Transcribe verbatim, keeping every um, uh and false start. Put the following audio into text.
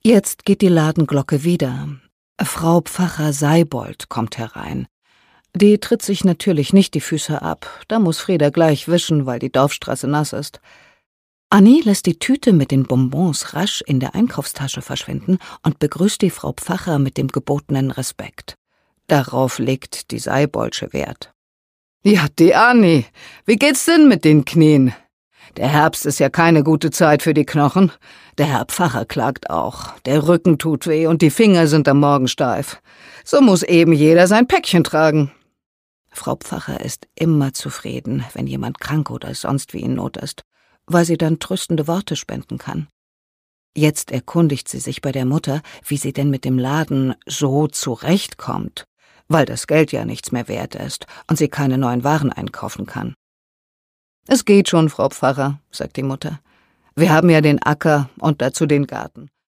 Jetzt geht die Ladenglocke wieder. Frau Pfarrer Seibold kommt herein. Die tritt sich natürlich nicht die Füße ab, da muss Frieda gleich wischen, weil die Dorfstraße nass ist. Annie lässt die Tüte mit den Bonbons rasch in der Einkaufstasche verschwinden und begrüßt die Frau Pfarrer mit dem gebotenen Respekt. Darauf legt die Seiboldsche Wert. »Ja, die Annie, wie geht's denn mit den Knien? Der Herbst ist ja keine gute Zeit für die Knochen. Der Herr Pfarrer klagt auch. Der Rücken tut weh und die Finger sind am Morgen steif. So muss eben jeder sein Päckchen tragen.« Frau Pfarrer ist immer zufrieden, wenn jemand krank oder sonst wie in Not ist, weil sie dann tröstende Worte spenden kann. Jetzt erkundigt sie sich bei der Mutter, wie sie denn mit dem Laden so zurechtkommt, weil das Geld ja nichts mehr wert ist und sie keine neuen Waren einkaufen kann. »Es geht schon, Frau Pfarrer«, sagt die Mutter. »Wir haben ja den Acker und dazu den Garten.